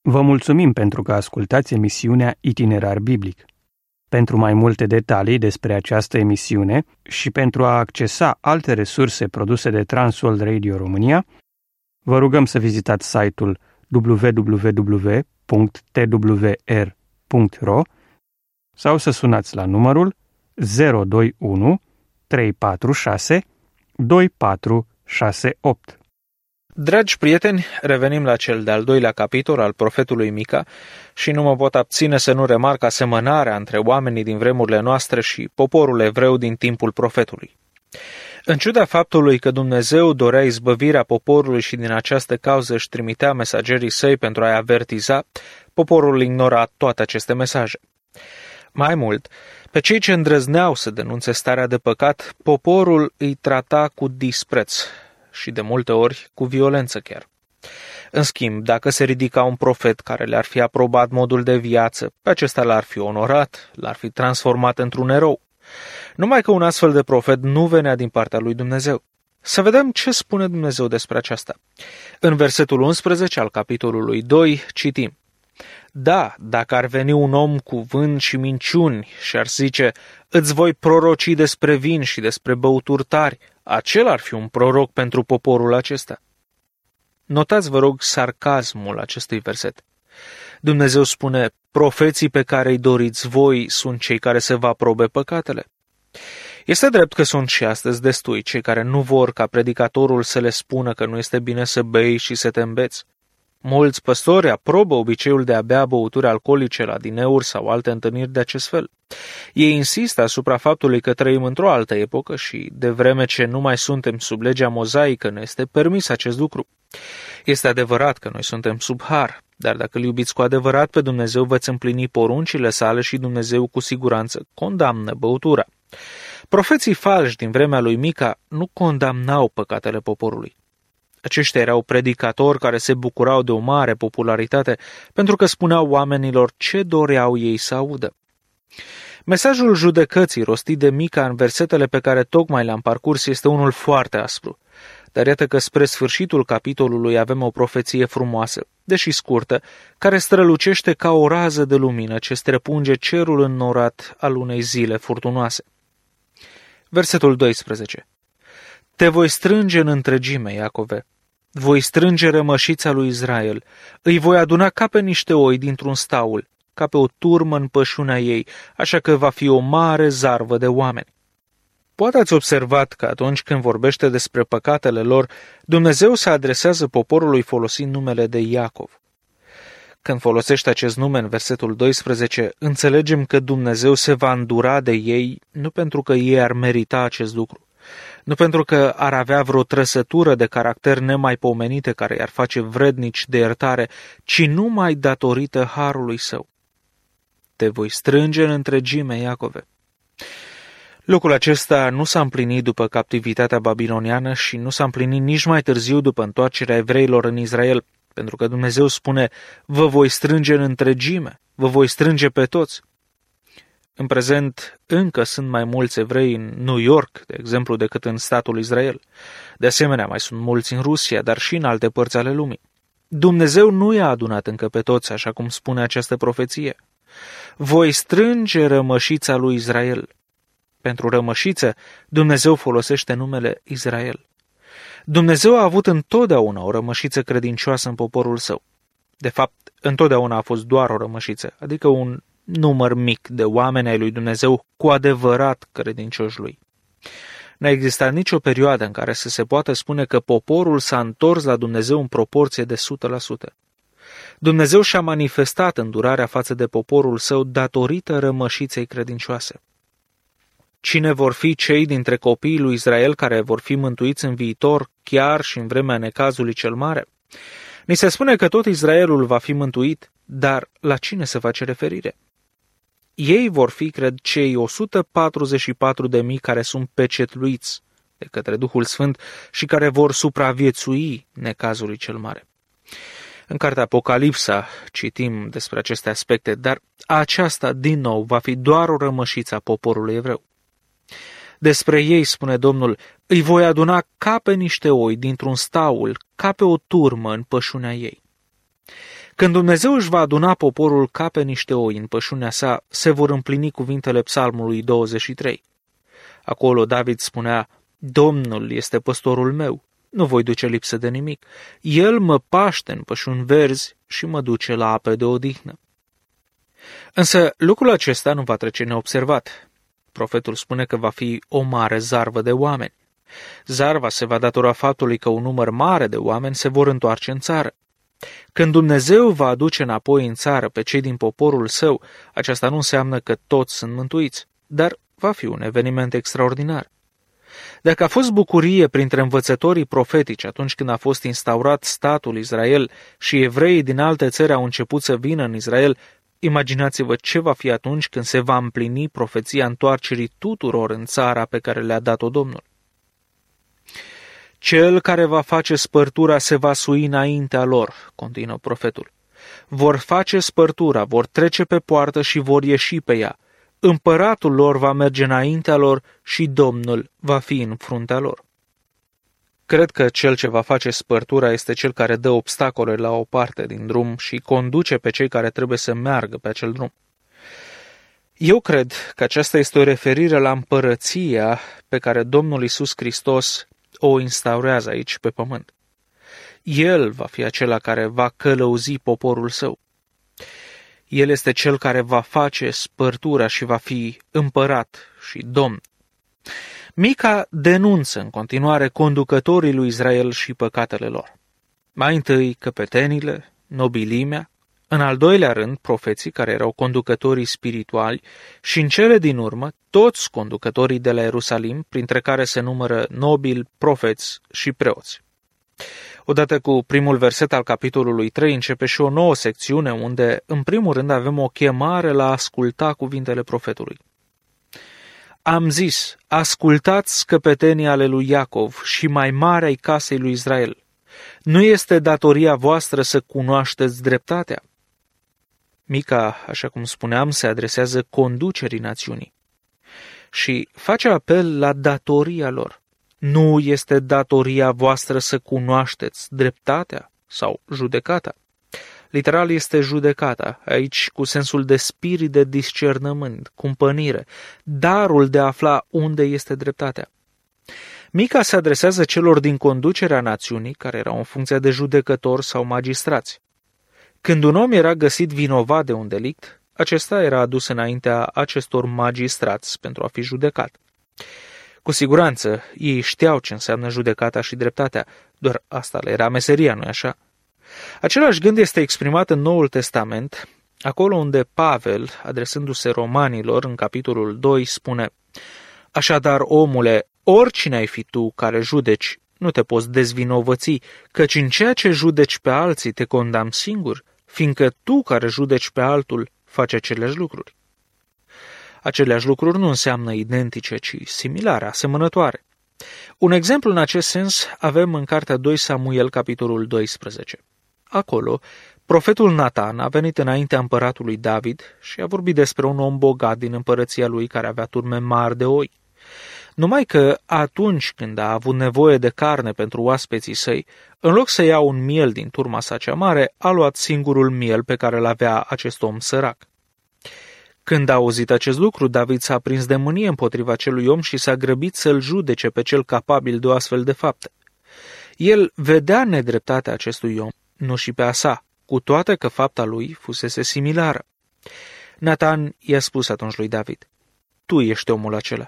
Vă mulțumim pentru că ascultați emisiunea Itinerar Biblic. Pentru mai multe detalii despre această emisiune și pentru a accesa alte resurse produse de Transworld Radio România, vă rugăm să vizitați site-ul www.twr.ro sau să sunați la numărul 021 346 2468. Dragi prieteni, revenim la cel de-al doilea capitol al profetului Mica și nu mă pot abține să nu remarc asemănarea între oamenii din vremurile noastre și poporul evreu din timpul profetului. În ciuda faptului că Dumnezeu dorea izbăvirea poporului și din această cauză își trimitea mesagerii săi pentru a-i avertiza, poporul ignora toate aceste mesaje. Mai mult, pe cei ce îndrăzneau să denunțe starea de păcat, poporul îi trata cu dispreț și de multe ori cu violență chiar. În schimb, dacă se ridica un profet care le-ar fi aprobat modul de viață, pe acesta l-ar fi onorat, l-ar fi transformat într-un erou. Numai că un astfel de profet nu venea din partea lui Dumnezeu. Să vedem ce spune Dumnezeu despre aceasta. În versetul 11 al capitolului 2 citim: Da, dacă ar veni un om cu vânt și minciuni și ar zice, îți voi proroci despre vin și despre băuturi tari, acela ar fi un proroc pentru poporul acesta. Notați, vă rog, sarcasmul acestui verset. Dumnezeu spune, profeții pe care îi doriți voi sunt cei care se vă aprobe păcatele. Este drept că sunt și astăzi destui cei care nu vor ca predicatorul să le spună că nu este bine să bei și să te îmbeți. Mulți păstori aprobă obiceiul de a bea băuturi alcoolice la dineuri sau alte întâlniri de acest fel. Ei insistă asupra faptului că trăim într-o altă epocă și, de vreme ce nu mai suntem sub legea mozaică, ne este permis acest lucru. Este adevărat că noi suntem sub har, dar dacă îl iubiți cu adevărat pe Dumnezeu, veți împlini poruncile sale și Dumnezeu cu siguranță condamnă băutura. Profeții falși din vremea lui Mica nu condamnau păcatele poporului. Aceștia erau predicatori care se bucurau de o mare popularitate pentru că spuneau oamenilor ce doreau ei să audă. Mesajul judecății rostit de Mica în versetele pe care tocmai le-am parcurs este unul foarte aspru, dar iată că spre sfârșitul capitolului avem o profeție frumoasă, deși scurtă, care strălucește ca o rază de lumină ce străpunge cerul înnorat al unei zile furtunoase. Versetul 12. Te voi strânge în întregime, Iacove, voi strânge rămășița lui Israel, îi voi aduna ca pe niște oi dintr-un staul, ca pe o turmă în pășunea ei, așa că va fi o mare zarvă de oameni. Poate ați observat că atunci când vorbește despre păcatele lor, Dumnezeu se adresează poporului folosind numele de Iacov. Când folosește acest nume în versetul 12, înțelegem că Dumnezeu se va îndura de ei, nu pentru că ei ar merita acest lucru, nu pentru că ar avea vreo trăsătură de caracter nemaipomenite care i-ar face vrednici de iertare, ci numai datorită harului său. Te voi strânge în întregime, Iacove. Lucrul acesta nu s-a împlinit după captivitatea babiloniană și nu s-a împlinit nici mai târziu după întoarcerea evreilor în Israel, pentru că Dumnezeu spune, vă voi strânge în întregime, vă voi strânge pe toți. În prezent, încă sunt mai mulți evrei în New York, de exemplu, decât în statul Israel. De asemenea, mai sunt mulți în Rusia, dar și în alte părți ale lumii. Dumnezeu nu i-a adunat încă pe toți, așa cum spune această profeție. Voi strânge rămășița lui Israel. Pentru rămășiță, Dumnezeu folosește numele Israel. Dumnezeu a avut întotdeauna o rămășiță credincioasă în poporul său. De fapt, întotdeauna a fost doar o rămășiță, adică un număr mic de oameni ai lui Dumnezeu cu adevărat credincioși lui. N-a existat nicio perioadă în care să se poată spune că poporul s-a întors la Dumnezeu în proporție de 100%. Dumnezeu și-a manifestat îndurarea față de poporul său datorită rămășiței credincioase. Cine vor fi cei dintre copiii lui Israel care vor fi mântuiți în viitor, chiar și în vremea necazului cel mare? Ni se spune că tot Israelul va fi mântuit, dar la cine se face referire? Ei vor fi, cred, cei 144.000 care sunt pecetluiți de către Duhul Sfânt și care vor supraviețui necazului cel mare. În cartea Apocalipsa citim despre aceste aspecte, dar aceasta, din nou, va fi doar o rămășiță a poporului evreu. Despre ei, spune Domnul, îi voi aduna ca pe niște oi dintr-un staul, ca pe o turmă în pășunea ei. Când Dumnezeu își va aduna poporul ca pe niște oi în pășunea sa, se vor împlini cuvintele Psalmului 23. Acolo David spunea: Domnul este păstorul meu, nu voi duce lipsă de nimic. El mă paște în pășuni verzi și mă duce la ape de odihnă. Însă lucrul acesta nu va trece neobservat. Profetul spune că va fi o mare zarvă de oameni. Zarva se va datora faptului că un număr mare de oameni se vor întoarce în țară. Când Dumnezeu va aduce înapoi în țară pe cei din poporul său, aceasta nu înseamnă că toți sunt mântuiți, dar va fi un eveniment extraordinar. Dacă a fost bucurie printre învățătorii profetici atunci când a fost instaurat statul Israel și evreii din alte țări au început să vină în Israel, imaginați-vă ce va fi atunci când se va împlini profeția întoarcerii tuturor în țara pe care le-a dat-o Domnul. Cel care va face spărtura se va sui înaintea lor, continuă profetul. Vor face spărtura, vor trece pe poartă și vor ieși pe ea. Împăratul lor va merge înaintea lor și Domnul va fi în fruntea lor. Cred că cel ce va face spărtura este cel care dă obstacole la o parte din drum și conduce pe cei care trebuie să meargă pe acel drum. Eu cred că aceasta este o referire la împărăția pe care Domnul Iisus Hristos o instaurează aici pe pământ. El va fi acela care va călăuzi poporul său. El este cel care va face spărtura și va fi împărat și domn. Mica denunță în continuare conducătorii lui Israel și păcatele lor. Mai întâi căpetenile, nobilimea, în al doilea rând profeții care erau conducătorii spirituali și în cele din urmă toți conducătorii de la Ierusalim, printre care se numără nobili, profeți și preoți. Odată cu primul verset al capitolului 3 începe și o nouă secțiune unde, în primul rând, avem o chemare la a asculta cuvintele profetului. Am zis, ascultați căpetenii ale lui Iacov și mai mari ai casei lui Israel. Nu este datoria voastră să cunoașteți dreptatea? Mica, așa cum spuneam, se adresează conducerii națiunii și face apel la datoria lor. Nu este datoria voastră să cunoașteți dreptatea sau judecata. Literal este judecata, aici cu sensul de spirit de discernământ, cumpănire, darul de a afla unde este dreptatea. Mica se adresează celor din conducerea națiunii, care erau în funcție de judecători sau magistrați. Când un om era găsit vinovat de un delict, acesta era adus înaintea acestor magistrați pentru a fi judecat. Cu siguranță, ei știau ce înseamnă judecata și dreptatea, doar asta le era meseria, nu-i așa? Același gând este exprimat în Noul Testament, acolo unde Pavel, adresându-se romanilor în capitolul 2, spune: Așadar, omule, oricine ai fi tu care judeci, nu te poți dezvinovăți, căci în ceea ce judeci pe alții te condamni singur, fiindcă tu care judeci pe altul faci aceleași lucruri. Aceleași lucruri nu înseamnă identice, ci similare, asemănătoare. Un exemplu în acest sens avem în cartea 2 Samuel, capitolul 12. Acolo, profetul Natan a venit înaintea împăratului David și a vorbit despre un om bogat din împărăția lui care avea turme mari de oi. Numai că atunci când a avut nevoie de carne pentru oaspeții săi, în loc să ia un miel din turma sa cea mare, a luat singurul miel pe care îl avea acest om sărac. Când a auzit acest lucru, David s-a prins de mânie împotriva acelui om și s-a grăbit să-l judece pe cel capabil de o astfel de fapte. El vedea nedreptatea acestui om, nu și pe a sa, cu toate că fapta lui fusese similară. Natan i-a spus atunci lui David: Tu ești omul acela.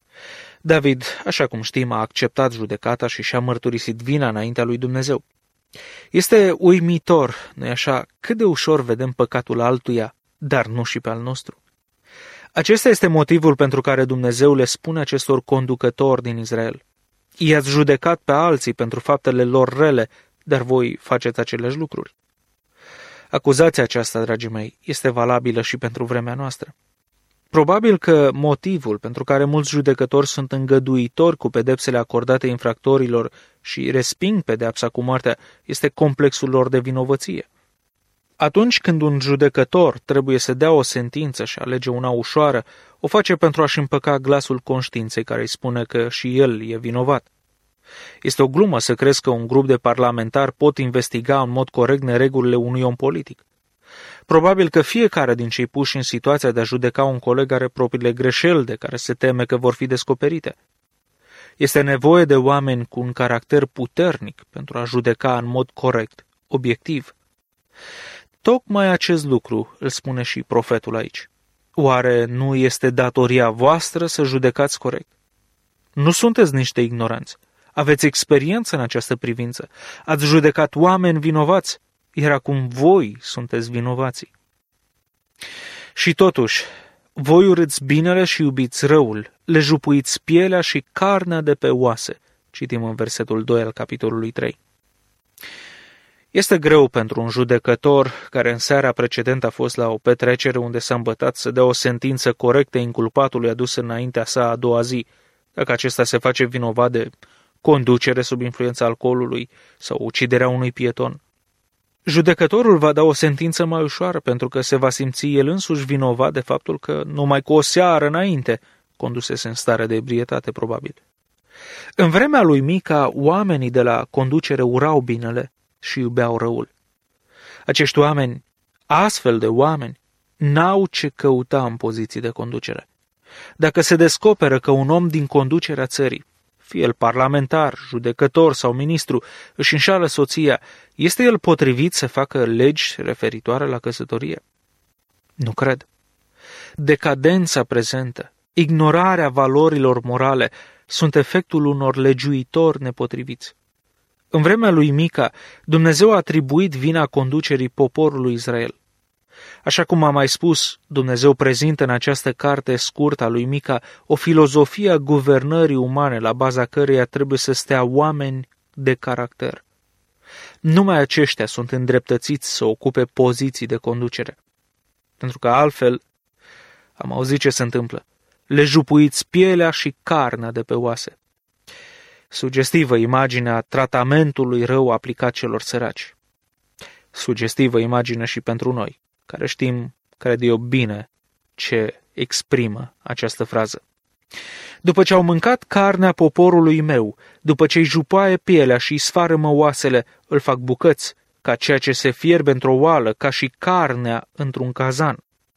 David, așa cum știm, a acceptat judecata și și-a mărturisit vina înaintea lui Dumnezeu. Este uimitor, nu-i așa, cât de ușor vedem păcatul altuia, dar nu și pe al nostru. Acesta este motivul pentru care Dumnezeu le spune acestor conducători din Israel: I-ați judecat pe alții pentru faptele lor rele, dar voi faceți aceleași lucruri. Acuzația aceasta, dragii mei, este valabilă și pentru vremea noastră. Probabil că motivul pentru care mulți judecători sunt îngăduitori cu pedepsele acordate infractorilor și resping pedeapsa cu moartea este complexul lor de vinovăție. Atunci când un judecător trebuie să dea o sentință și alege una ușoară, o face pentru a-și împăca glasul conștiinței care îi spune că și el e vinovat. Este o glumă să crezi că un grup de parlamentari pot investiga în mod corect neregulile unui om politic. Probabil că fiecare din cei puși în situația de a judeca un coleg are propriile greșeli de care se teme că vor fi descoperite. Este nevoie de oameni cu un caracter puternic pentru a judeca în mod corect, obiectiv. Tocmai acest lucru îl spune și profetul aici. Oare nu este datoria voastră să judecați corect? Nu sunteți niște ignoranți. Aveți experiență în această privință. Ați judecat oameni vinovați, iar acum voi sunteți vinovații. Și totuși, voi urâți binele și iubiți răul, le jupuiți pielea și carnea de pe oase. Citim în versetul 2 al capitolului 3. Este greu pentru un judecător care în seara precedentă a fost la o petrecere unde s-a îmbătat să dea o sentință corectă inculpatului adus înaintea sa a doua zi, dacă acesta se face vinovat de conducere sub influența alcoolului sau uciderea unui pieton. Judecătorul va da o sentință mai ușoară pentru că se va simți el însuși vinovat de faptul că numai cu o seară înainte condusese în stare de ebrietate, probabil. În vremea lui Mica, oamenii de la conducere urau binele și iubeau răul. Acești oameni, astfel de oameni, n-au ce căuta în poziții de conducere. Dacă se descoperă că un om din conducerea țării, fie el parlamentar, judecător sau ministru, își înșală soția, este el potrivit să facă legi referitoare la căsătorie? Nu cred. Decadența prezentă, ignorarea valorilor morale sunt efectul unor legiuitori nepotriviți. În vremea lui Mica, Dumnezeu a atribuit vina conducerii poporului Israel. Așa cum am mai spus, Dumnezeu prezintă în această carte scurtă a lui Mica o filozofie a guvernării umane la baza căreia trebuie să stea oameni de caracter. Numai aceștia sunt îndreptățiți să ocupe poziții de conducere. Pentru că altfel, am auzit ce se întâmplă, le jupuiți pielea și carnea de pe oase. Sugestivă imaginea tratamentului rău aplicat celor săraci. Sugestivă imagine și pentru noi, care știm, cred eu, bine ce exprimă această frază. După ce au mâncat carnea poporului meu, după ce îi jupaie pielea și îi sfarămă oasele, îl fac bucăți, ca ceea ce se fierbe într-o oală, ca și carnea într-un cazan.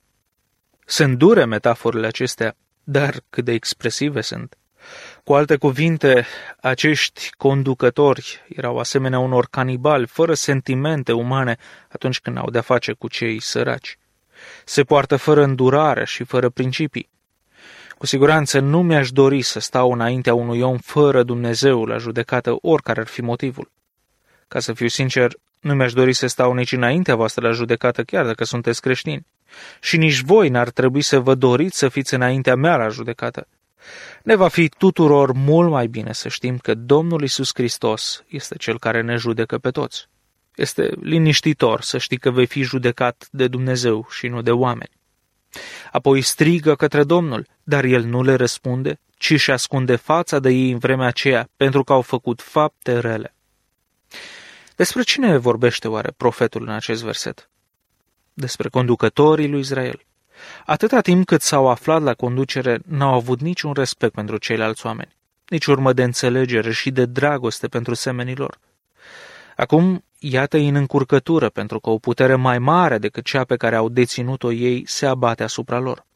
Sunt dure metaforele acestea, dar cât de expresive sunt. Cu alte cuvinte, acești conducători erau asemenea unor canibali fără sentimente umane atunci când au de-a face cu cei săraci. Se poartă fără îndurare și fără principii. Cu siguranță nu mi-aș dori să stau înaintea unui om fără Dumnezeu la judecată, oricare ar fi motivul. Ca să fiu sincer, nu mi-aș dori să stau nici înaintea voastră la judecată, chiar dacă sunteți creștini. Și nici voi n-ar trebui să vă doriți să fiți înaintea mea la judecată. Ne va fi tuturor mult mai bine să știm că Domnul Iisus Hristos este Cel care ne judecă pe toți. Este liniștitor să știi că vei fi judecat de Dumnezeu și nu de oameni. Apoi strigă către Domnul, dar El nu le răspunde, ci își ascunde fața de ei în vremea aceea, pentru că au făcut fapte rele. Despre cine vorbește oare profetul în acest verset? Despre conducătorii lui Israel. Atâta timp cât s-au aflat la conducere, n-au avut niciun respect pentru ceilalți oameni, nici urmă de înțelegere și de dragoste pentru semenii lor. Acum, iată-i în încurcătură, pentru că o putere mai mare decât cea pe care au deținut-o ei se abate asupra lor.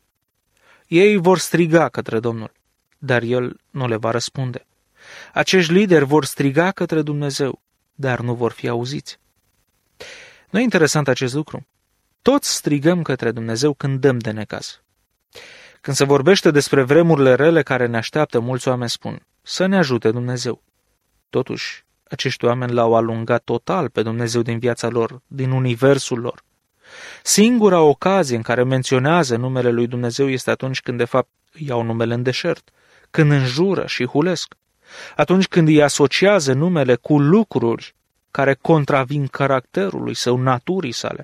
Ei vor striga către Domnul, dar El nu le va răspunde. Acești lideri vor striga către Dumnezeu, dar nu vor fi auziți. Nu e interesant acest lucru? Toți strigăm către Dumnezeu când dăm de necaz. Când se vorbește despre vremurile rele care ne așteaptă, mulți oameni spun, să ne ajute Dumnezeu. Totuși, acești oameni l-au alungat total pe Dumnezeu din viața lor, din universul lor. Singura ocazie în care menționează numele lui Dumnezeu este atunci când de fapt iau numele în deșert, când înjură și hulesc, atunci când îi asociază numele cu lucruri care contravin caracterului său, naturii sale.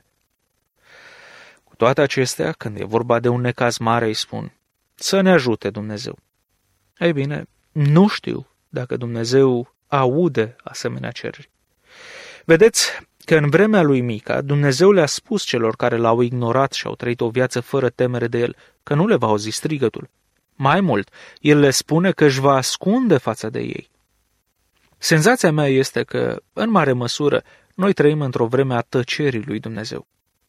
Cu toate acestea, când e vorba de un necaz mare, îi spun, să ne ajute Dumnezeu. Ei bine, nu știu dacă Dumnezeu aude asemenea cereri. Vedeți că în vremea lui Mica, Dumnezeu le-a spus celor care l-au ignorat și au trăit o viață fără temere de el, că nu le va auzi strigătul. Mai mult, el le spune că își va ascunde fața de ei. Senzația mea este că, în mare măsură, noi trăim într-o vreme a tăcerii lui Dumnezeu.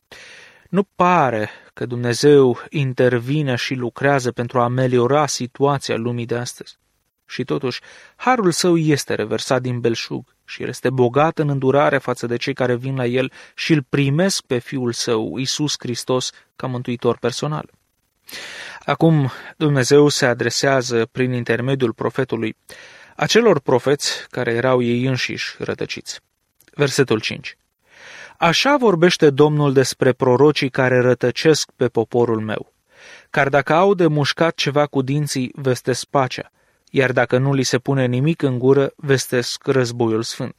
Nu pare că Dumnezeu intervine și lucrează pentru a ameliora situația lumii de astăzi. Și totuși, harul său este reversat din belșug și este bogat în îndurare față de cei care vin la el și îl primesc pe Fiul său, Iisus Hristos, ca mântuitor personal. Acum, Dumnezeu se adresează prin intermediul profetului acelor profeți care erau ei înșiși rătăciți. Versetul 5. Așa vorbește Domnul despre prorocii care rătăcesc pe poporul meu, car dacă au de mușcat ceva cu dinții, vestesc pacea, iar dacă nu li se pune nimic în gură, vestesc războiul sfânt.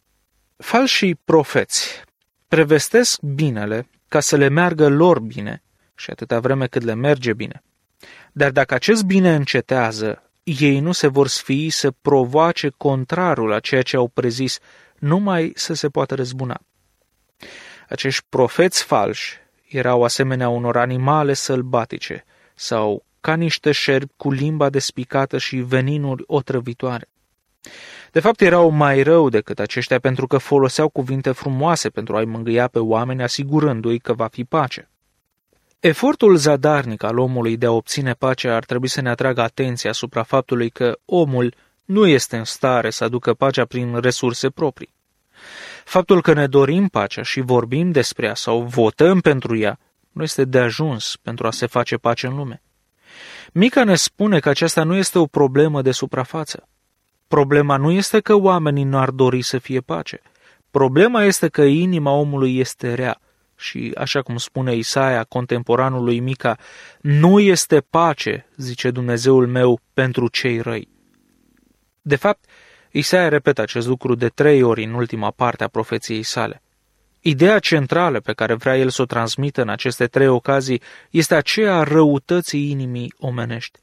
Falșii profeți prevestesc binele ca să le meargă lor bine și atâta vreme cât le merge bine. Dar dacă acest bine încetează, ei nu se vor sfii să provoace contrarul a ceea ce au prezis, numai să se poată răzbuna. Acești profeți falși erau asemenea unor animale sălbatice sau ca niște șerpi cu limba despicată și veninuri otrăvitoare. De fapt, erau mai rău decât aceștia pentru că foloseau cuvinte frumoase pentru a-i mângâia pe oameni, asigurându-i că va fi pace. Efortul zadarnic al omului de a obține pacea ar trebui să ne atragă atenția asupra faptului că omul nu este în stare să aducă pacea prin resurse proprii. Faptul că ne dorim pacea și vorbim despre ea sau votăm pentru ea nu este de ajuns pentru a se face pace în lume. Mica ne spune că aceasta nu este o problemă de suprafață. Problema nu este că oamenii nu ar dori să fie pace. Problema este că inima omului este rea și, așa cum spune Isaia, contemporanul lui Mica, nu este pace, zice Dumnezeul meu, pentru cei răi. De fapt, Isaia repetă acest lucru de 3 ori în ultima parte a profeției sale. Ideea centrală pe care vrea el să o transmită în aceste 3 ocazii este aceea a răutății inimii omenești.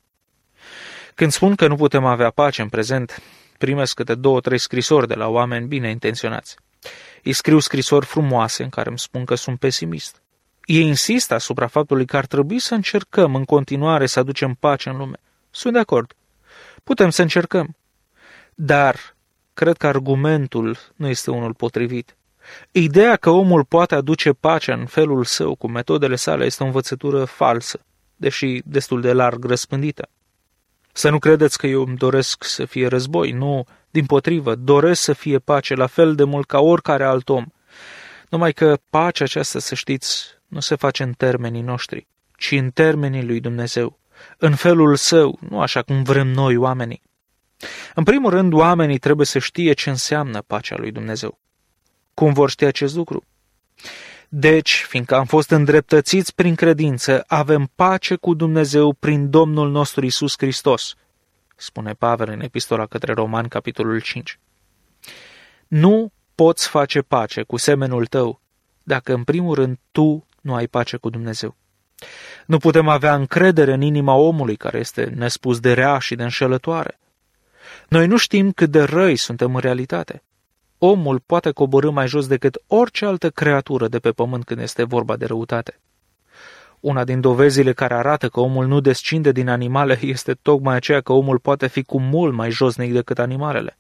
Când spun că nu putem avea pace în prezent, primesc câte 2-3 scrisori de la oameni bine intenționați. Îi scriu scrisori frumoase în care îmi spun că sunt pesimist. Ei insistă asupra faptului că ar trebui să încercăm în continuare să aducem pace în lume. Sunt de acord. Putem să încercăm. Dar cred că argumentul nu este unul potrivit. Ideea că omul poate aduce pacea în felul său, cu metodele sale, este o învățătură falsă, deși destul de larg răspândită. Să nu credeți că eu îmi doresc să fie război, nu, dimpotrivă, doresc să fie pace la fel de mult ca oricare alt om. Numai că pacea aceasta, să știți, nu se face în termenii noștri, ci în termenii lui Dumnezeu, în felul său, nu așa cum vrem noi oamenii. În primul rând, oamenii trebuie să știe ce înseamnă pacea lui Dumnezeu. Cum vor ști acest lucru? Deci, fiindcă am fost îndreptățiți prin credință, avem pace cu Dumnezeu prin Domnul nostru Iisus Hristos, spune Pavel în epistola către Romani, capitolul 5. Nu poți face pace cu semenul tău dacă, în primul rând, tu nu ai pace cu Dumnezeu. Nu putem avea încredere în inima omului care este nespus de rea și de înșelătoare. Noi nu știm cât de răi suntem în realitate. Omul poate coborî mai jos decât orice altă creatură de pe pământ când este vorba de răutate. Una din dovezile care arată că omul nu descinde din animale este tocmai aceea că omul poate fi cu mult mai josnic decât animalele.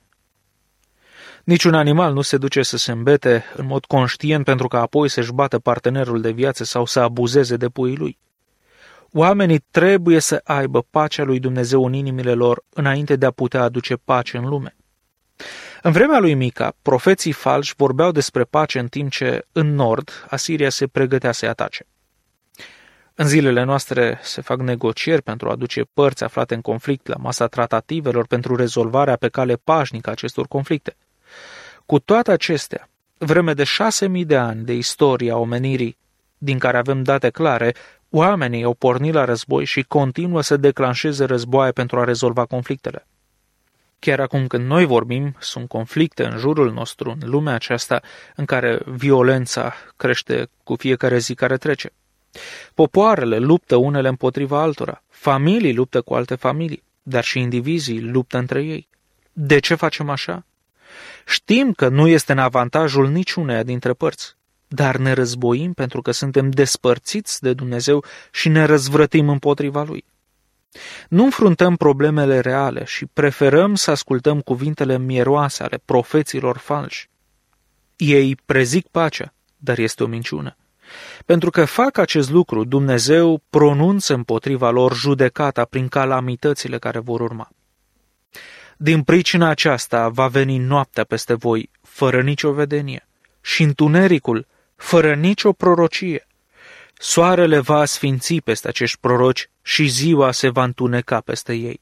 Niciun animal nu se duce să se îmbete în mod conștient pentru că apoi să-și bată partenerul de viață sau să abuzeze de puii lui. Oamenii trebuie să aibă pacea lui Dumnezeu în inimile lor înainte de a putea aduce pace în lume. În vremea lui Mica, profeții falși vorbeau despre pace în timp ce, în nord, Asiria se pregătea să-i atace. În zilele noastre se fac negocieri pentru a aduce părți aflate în conflict la masa tratativelor pentru rezolvarea pe cale pașnică a acestor conflicte. Cu toate acestea, vreme de 6.000 de ani de istoria omenirii, din care avem date clare, oamenii au pornit la război și continuă să declanșeze războaie pentru a rezolva conflictele. Chiar acum când noi vorbim, sunt conflicte în jurul nostru, în lumea aceasta, în care violența crește cu fiecare zi care trece. Popoarele luptă unele împotriva altora, familii luptă cu alte familii, dar și indivizii luptă între ei. De ce facem așa? Știm că nu este în avantajul niciuneia dintre părți, dar ne războim pentru că suntem despărțiți de Dumnezeu și ne răzvrătim împotriva Lui. Nu înfruntăm problemele reale și preferăm să ascultăm cuvintele mieroase ale profeților falși. Ei prezic pacea, dar este o minciună. Pentru că fac acest lucru, Dumnezeu pronunță împotriva lor judecata prin calamitățile care vor urma. Din pricina aceasta va veni noaptea peste voi, fără nicio vedenie, și întunericul, fără nicio prorocie. Soarele va asfinți peste acești proroci și ziua se va întuneca peste ei.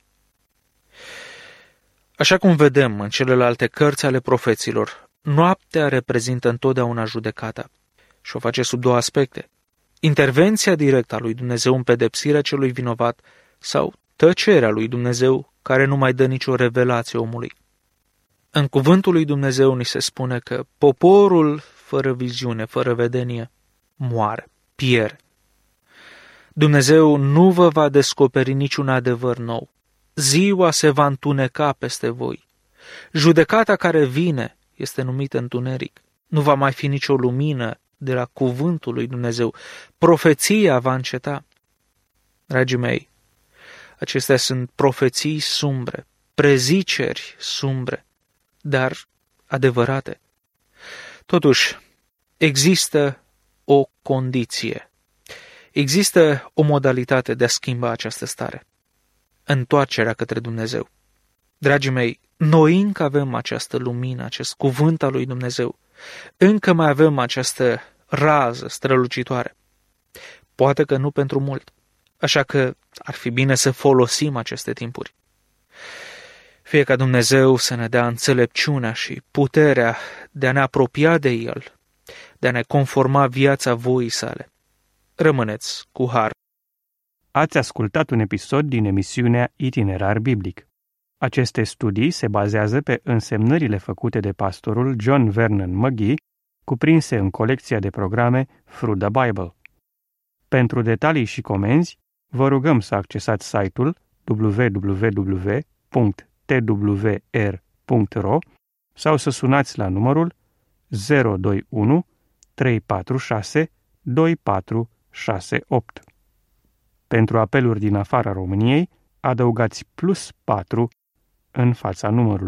Așa cum vedem în celelalte cărți ale profeților, noaptea reprezintă întotdeauna judecata și o face sub două aspecte: intervenția directă a lui Dumnezeu în pedepsirea celui vinovat sau tăcerea lui Dumnezeu care nu mai dă nicio revelație omului. În cuvântul lui Dumnezeu ni se spune că poporul fără viziune, fără vedenie, moare, pierde. Dumnezeu nu vă va descoperi niciun adevăr nou. Ziua se va întuneca peste voi. Judecata care vine este numită întuneric. Nu va mai fi nicio lumină de la cuvântul lui Dumnezeu. Profeția va înceta. Dragii mei, acestea sunt profeții sumbre, preziceri sumbre, dar adevărate. Totuși, există o condiție. Există o modalitate de a schimba această stare: întoarcerea către Dumnezeu. Dragii mei, noi încă avem această lumină, acest cuvânt al lui Dumnezeu. Încă mai avem această rază strălucitoare. Poate că nu pentru mult, așa că ar fi bine să folosim aceste timpuri. Fie ca Dumnezeu să ne dea înțelepciunea și puterea de a ne apropia de El, de a ne conforma viața voii sale. Rămâneți cu har. Ați ascultat un episod din emisiunea Itinerar Biblic. Aceste studii se bazează pe însemnările făcute de pastorul John Vernon McGee, cuprinse în colecția de programe Through the Bible. Pentru detalii și comenzi, vă rugăm să accesați site-ul www.twr.ro sau să sunați la numărul 021 346 2468. Pentru apeluri din afara României, adăugați +4 în fața numărului.